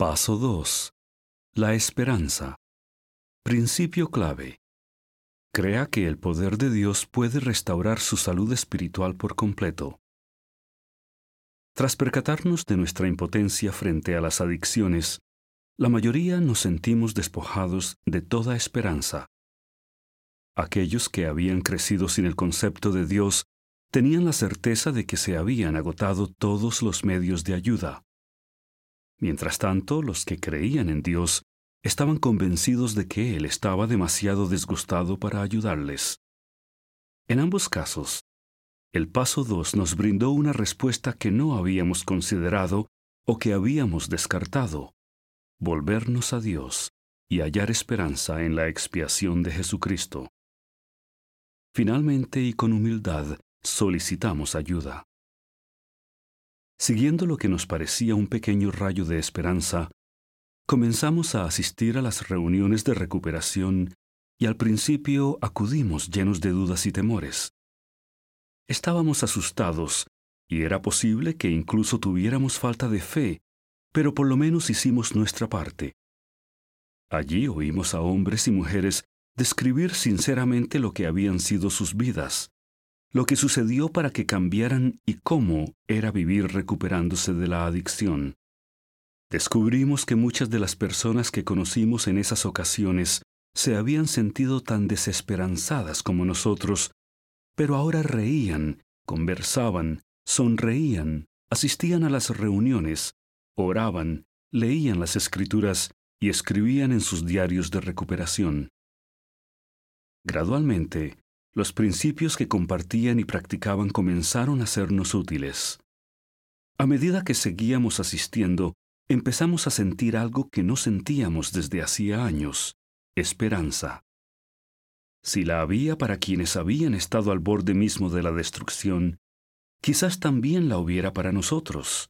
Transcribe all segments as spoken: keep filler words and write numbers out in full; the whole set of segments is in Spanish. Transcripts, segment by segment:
Paso dos. La esperanza. Principio clave. Crea que el poder de Dios puede restaurar su salud espiritual por completo. Tras percatarnos de nuestra impotencia frente a las adicciones, la mayoría nos sentimos despojados de toda esperanza. Aquellos que habían crecido sin el concepto de Dios tenían la certeza de que se habían agotado todos los medios de ayuda. Mientras tanto, los que creían en Dios estaban convencidos de que Él estaba demasiado disgustado para ayudarles. En ambos casos, el paso dos nos brindó una respuesta que no habíamos considerado o que habíamos descartado: volvernos a Dios y hallar esperanza en la expiación de Jesucristo. Finalmente y con humildad solicitamos ayuda. Siguiendo lo que nos parecía un pequeño rayo de esperanza, comenzamos a asistir a las reuniones de recuperación y al principio acudimos llenos de dudas y temores. Estábamos asustados y era posible que incluso tuviéramos falta de fe, pero por lo menos hicimos nuestra parte. Allí oímos a hombres y mujeres describir sinceramente lo que habían sido sus vidas, lo que sucedió para que cambiaran y cómo era vivir recuperándose de la adicción. Descubrimos que muchas de las personas que conocimos en esas ocasiones se habían sentido tan desesperanzadas como nosotros, pero ahora reían, conversaban, sonreían, asistían a las reuniones, oraban, leían las Escrituras y escribían en sus diarios de recuperación. Gradualmente, los principios que compartían y practicaban comenzaron a sernos útiles. A medida que seguíamos asistiendo, empezamos a sentir algo que no sentíamos desde hacía años: esperanza. Si la había para quienes habían estado al borde mismo de la destrucción, quizás también la hubiera para nosotros.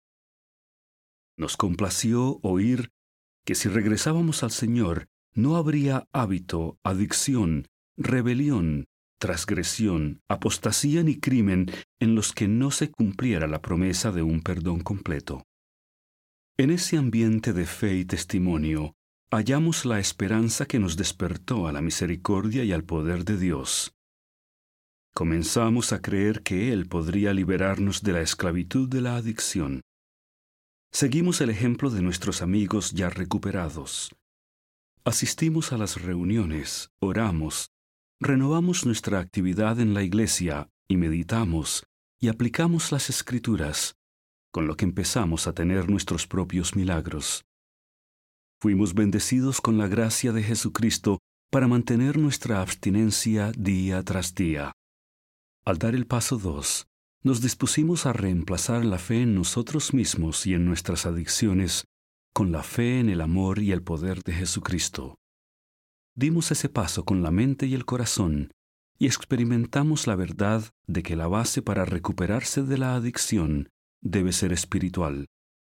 Nos complació oír que si regresábamos al Señor, no habría hábito, adicción, rebelión, transgresión, apostasía ni crimen en los que no se cumpliera la promesa de un perdón completo. En ese ambiente de fe y testimonio, hallamos la esperanza que nos despertó a la misericordia y al poder de Dios. Comenzamos a creer que Él podría liberarnos de la esclavitud de la adicción. Seguimos el ejemplo de nuestros amigos ya recuperados. Asistimos a las reuniones, oramos, renovamos nuestra actividad en la iglesia y meditamos y aplicamos las Escrituras, con lo que empezamos a tener nuestros propios milagros. Fuimos bendecidos con la gracia de Jesucristo para mantener nuestra abstinencia día tras día. Al dar el paso dos, nos dispusimos a reemplazar la fe en nosotros mismos y en nuestras adicciones con la fe en el amor y el poder de Jesucristo. Dimos ese paso con la mente y el corazón y experimentamos la verdad de que la base para recuperarse de la adicción debe ser espiritual.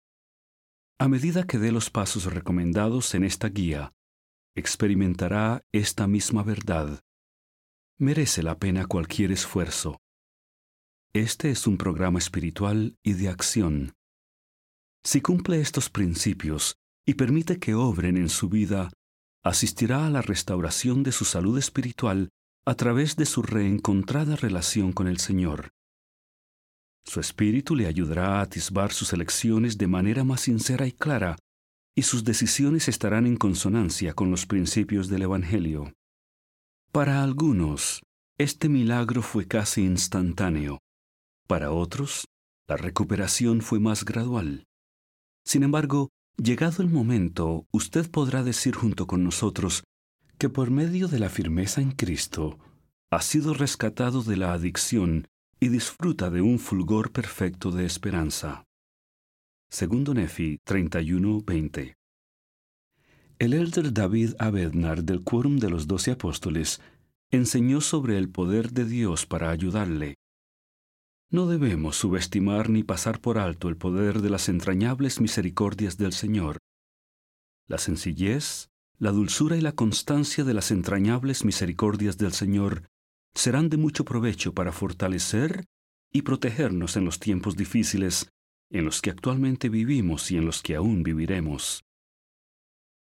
A medida que dé los pasos recomendados en esta guía, experimentará esta misma verdad. Merece la pena cualquier esfuerzo. Este es un programa espiritual y de acción. Si cumple estos principios y permite que obren en su vida, asistirá a la restauración de su salud espiritual a través de su reencontrada relación con el Señor. Su espíritu le ayudará a atisbar sus elecciones de manera más sincera y clara, y sus decisiones estarán en consonancia con los principios del Evangelio. Para algunos, este milagro fue casi instantáneo. Para otros, la recuperación fue más gradual. Sin embargo, llegado el momento, usted podrá decir junto con nosotros que por medio de la firmeza en Cristo, ha sido rescatado de la adicción y disfruta de un fulgor perfecto de esperanza. Segundo Nefi treinta y uno veinte. El elder David Abednar del Quórum de los Doce Apóstoles enseñó sobre el poder de Dios para ayudarle. No debemos subestimar ni pasar por alto el poder de las entrañables misericordias del Señor. La sencillez, la dulzura y la constancia de las entrañables misericordias del Señor serán de mucho provecho para fortalecer y protegernos en los tiempos difíciles en los que actualmente vivimos y en los que aún viviremos.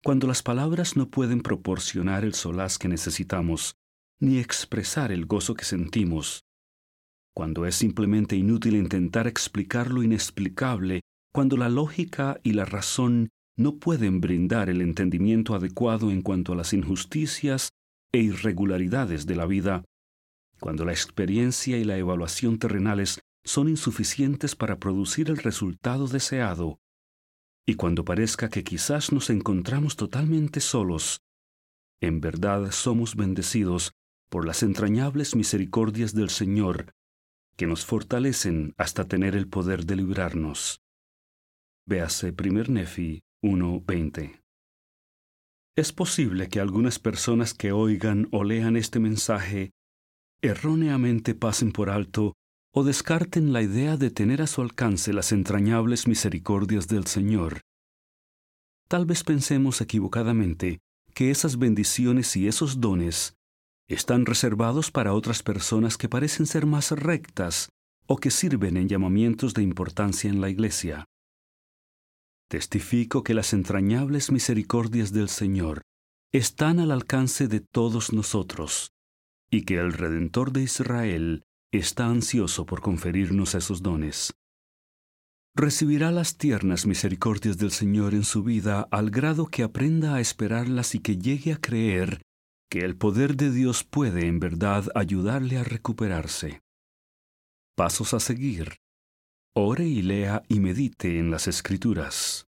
Cuando las palabras no pueden proporcionar el solaz que necesitamos, ni expresar el gozo que sentimos, cuando es simplemente inútil intentar explicar lo inexplicable, cuando la lógica y la razón no pueden brindar el entendimiento adecuado en cuanto a las injusticias e irregularidades de la vida, cuando la experiencia y la evaluación terrenales son insuficientes para producir el resultado deseado, y cuando parezca que quizás nos encontramos totalmente solos, en verdad somos bendecidos por las entrañables misericordias del Señor, que nos fortalecen hasta tener el poder de librarnos. Véase primer Nefi uno veinte. Es posible que algunas personas que oigan o lean este mensaje erróneamente pasen por alto o descarten la idea de tener a su alcance las entrañables misericordias del Señor. Tal vez pensemos equivocadamente que esas bendiciones y esos dones están reservados para otras personas que parecen ser más rectas o que sirven en llamamientos de importancia en la iglesia. Testifico que las entrañables misericordias del Señor están al alcance de todos nosotros y que el Redentor de Israel está ansioso por conferirnos esos dones. Recibirá las tiernas misericordias del Señor en su vida al grado que aprenda a esperarlas y que llegue a creer que el poder de Dios puede en verdad ayudarle a recuperarse. Pasos a seguir. Ore y lea y medite en las Escrituras.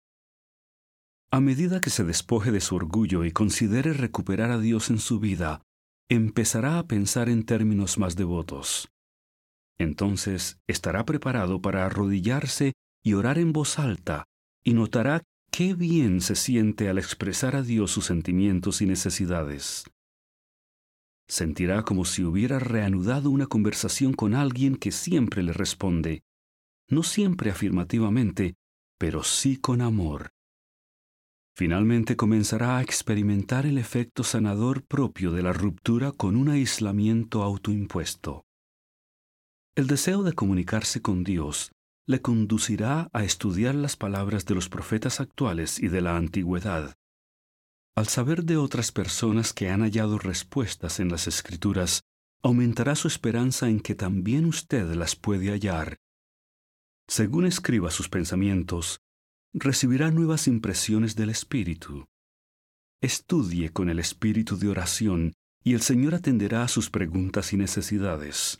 A medida que se despoje de su orgullo y considere recuperar a Dios en su vida, empezará a pensar en términos más devotos. Entonces estará preparado para arrodillarse y orar en voz alta, y notará qué bien se siente al expresar a Dios sus sentimientos y necesidades. Sentirá como si hubiera reanudado una conversación con alguien que siempre le responde, no siempre afirmativamente, pero sí con amor. Finalmente comenzará a experimentar el efecto sanador propio de la ruptura con un aislamiento autoimpuesto. El deseo de comunicarse con Dios le conducirá a estudiar las palabras de los profetas actuales y de la antigüedad. Al saber de otras personas que han hallado respuestas en las Escrituras, aumentará su esperanza en que también usted las puede hallar. Según escriba sus pensamientos, recibirá nuevas impresiones del Espíritu. Estudie con el espíritu de oración y el Señor atenderá a sus preguntas y necesidades.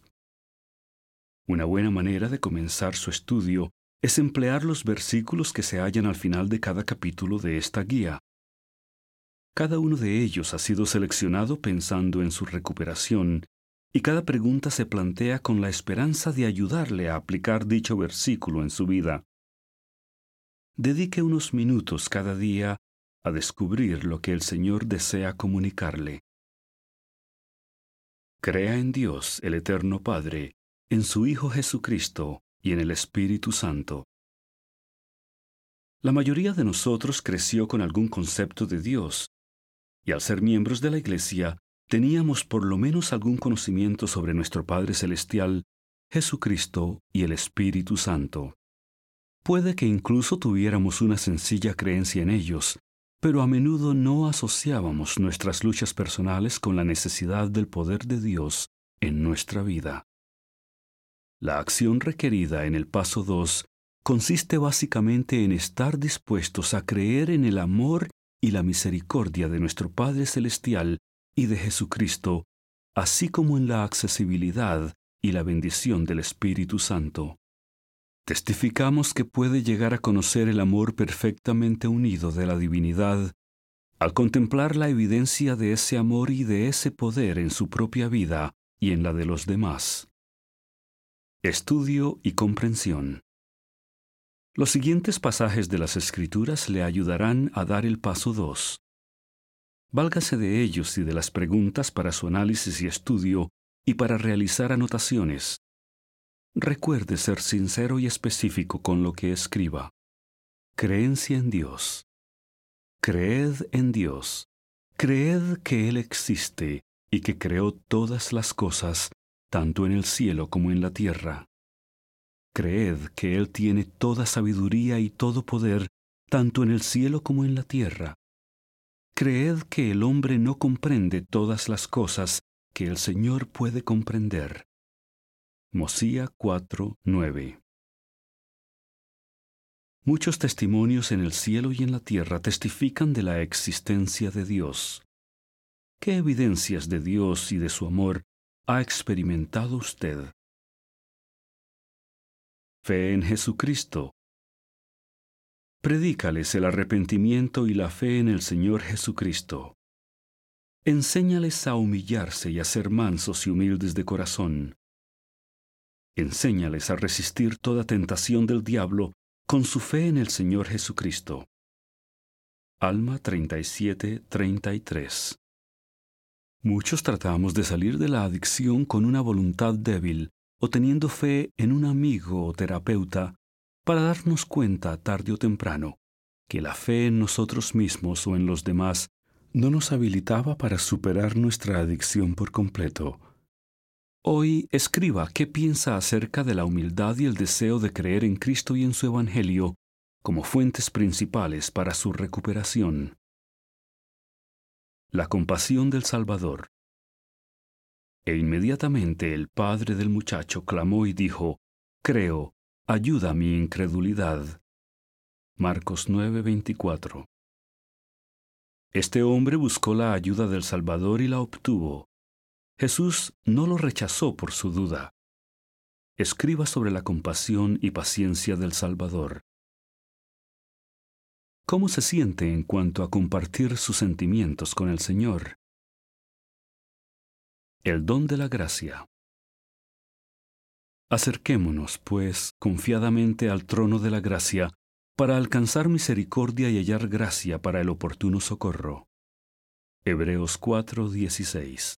Una buena manera de comenzar su estudio es emplear los versículos que se hallan al final de cada capítulo de esta guía. Cada uno de ellos ha sido seleccionado pensando en su recuperación, y cada pregunta se plantea con la esperanza de ayudarle a aplicar dicho versículo en su vida. Dedique unos minutos cada día a descubrir lo que el Señor desea comunicarle. Crea en Dios, el Eterno Padre, en su Hijo Jesucristo y en el Espíritu Santo. La mayoría de nosotros creció con algún concepto de Dios, y al ser miembros de la Iglesia, teníamos por lo menos algún conocimiento sobre nuestro Padre Celestial, Jesucristo y el Espíritu Santo. Puede que incluso tuviéramos una sencilla creencia en ellos, pero a menudo no asociábamos nuestras luchas personales con la necesidad del poder de Dios en nuestra vida. La acción requerida en el paso dos consiste básicamente en estar dispuestos a creer en el amor y la misericordia de nuestro Padre Celestial y de Jesucristo, así como en la accesibilidad y la bendición del Espíritu Santo. Testificamos que puede llegar a conocer el amor perfectamente unido de la divinidad al contemplar la evidencia de ese amor y de ese poder en su propia vida y en la de los demás. Estudio y comprensión. Los siguientes pasajes de las Escrituras le ayudarán a dar el paso dos. Válgase de ellos y de las preguntas para su análisis y estudio y para realizar anotaciones. Recuerde ser sincero y específico con lo que escriba. Creencia en Dios. Creed en Dios. Creed que Él existe y que creó todas las cosas, tanto en el cielo como en la tierra. Creed que Él tiene toda sabiduría y todo poder, tanto en el cielo como en la tierra. Creed que el hombre no comprende todas las cosas que el Señor puede comprender. Mosía cuatro, nueve. Muchos testimonios en el cielo y en la tierra testifican de la existencia de Dios. ¿Qué evidencias de Dios y de su amor ha experimentado usted? Fe en Jesucristo. Predícales el arrepentimiento y la fe en el Señor Jesucristo. Enséñales a humillarse y a ser mansos y humildes de corazón. Enséñales a resistir toda tentación del diablo con su fe en el Señor Jesucristo. Alma treinta y siete, treinta y tres. Muchos tratamos de salir de la adicción con una voluntad débil o teniendo fe en un amigo o terapeuta para darnos cuenta tarde o temprano que la fe en nosotros mismos o en los demás no nos habilitaba para superar nuestra adicción por completo. Hoy escriba qué piensa acerca de la humildad y el deseo de creer en Cristo y en su Evangelio como fuentes principales para su recuperación. La compasión del Salvador. E inmediatamente el padre del muchacho clamó y dijo: Creo, ayuda mi incredulidad. Marcos nueve, veinticuatro. Este hombre buscó la ayuda del Salvador y la obtuvo. Jesús no lo rechazó por su duda. Escriba sobre la compasión y paciencia del Salvador. ¿Cómo se siente en cuanto a compartir sus sentimientos con el Señor? El don de la gracia. Acerquémonos, pues, confiadamente al trono de la gracia, para alcanzar misericordia y hallar gracia para el oportuno socorro. Hebreos cuatro, dieciséis.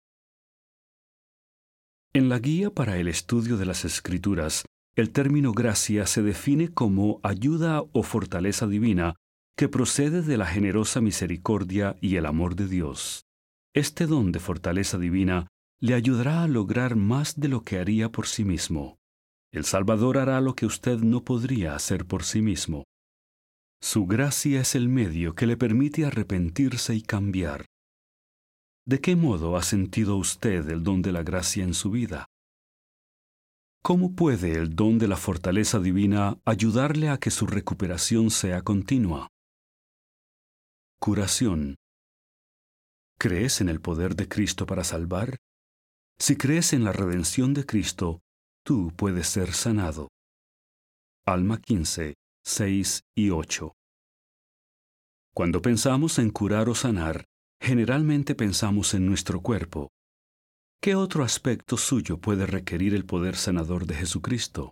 En la guía para el estudio de las Escrituras, el término gracia se define como ayuda o fortaleza divina que procede de la generosa misericordia y el amor de Dios. Este don de fortaleza divina le ayudará a lograr más de lo que haría por sí mismo. El Salvador hará lo que usted no podría hacer por sí mismo. Su gracia es el medio que le permite arrepentirse y cambiar. ¿De qué modo ha sentido usted el don de la gracia en su vida? ¿Cómo puede el don de la fortaleza divina ayudarle a que su recuperación sea continua? Curación. ¿Crees en el poder de Cristo para salvar? Si crees en la redención de Cristo, tú puedes ser sanado. Alma quince, seis y ocho. Cuando pensamos en curar o sanar, generalmente pensamos en nuestro cuerpo. ¿Qué otro aspecto suyo puede requerir el poder sanador de Jesucristo?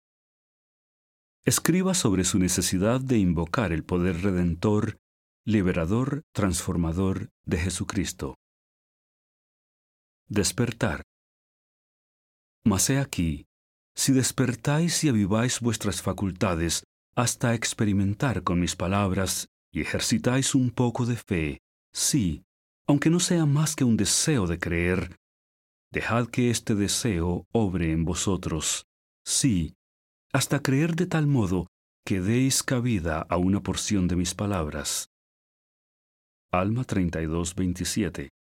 Escriba sobre su necesidad de invocar el poder redentor, liberador, transformador de Jesucristo. Despertar. Mas he aquí, si despertáis y aviváis vuestras facultades hasta experimentar con mis palabras y ejercitáis un poco de fe, sí, aunque no sea más que un deseo de creer, dejad que este deseo obre en vosotros, sí, hasta creer de tal modo que deis cabida a una porción de mis palabras. Alma treinta y dos, veintisiete.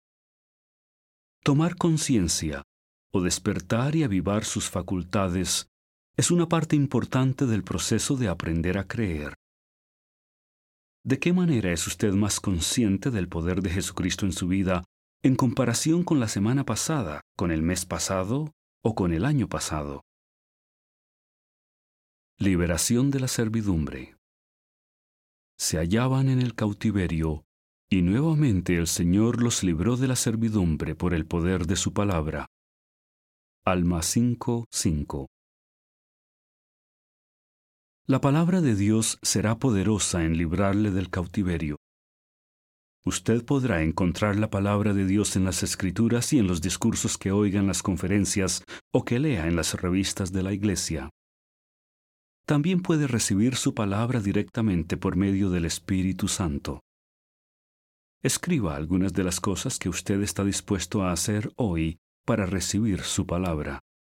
Tomar conciencia o despertar y avivar sus facultades es una parte importante del proceso de aprender a creer. ¿De qué manera es usted más consciente del poder de Jesucristo en su vida en comparación con la semana pasada, con el mes pasado o con el año pasado? Liberación de la servidumbre. Se hallaban en el cautiverio, y nuevamente el Señor los libró de la servidumbre por el poder de su palabra. Alma cinco, cinco. La palabra de Dios será poderosa en librarle del cautiverio. Usted podrá encontrar la palabra de Dios en las Escrituras y en los discursos que oiga en las conferencias o que lea en las revistas de la Iglesia. También puede recibir su palabra directamente por medio del Espíritu Santo. Escriba algunas de las cosas que usted está dispuesto a hacer hoy para recibir su palabra.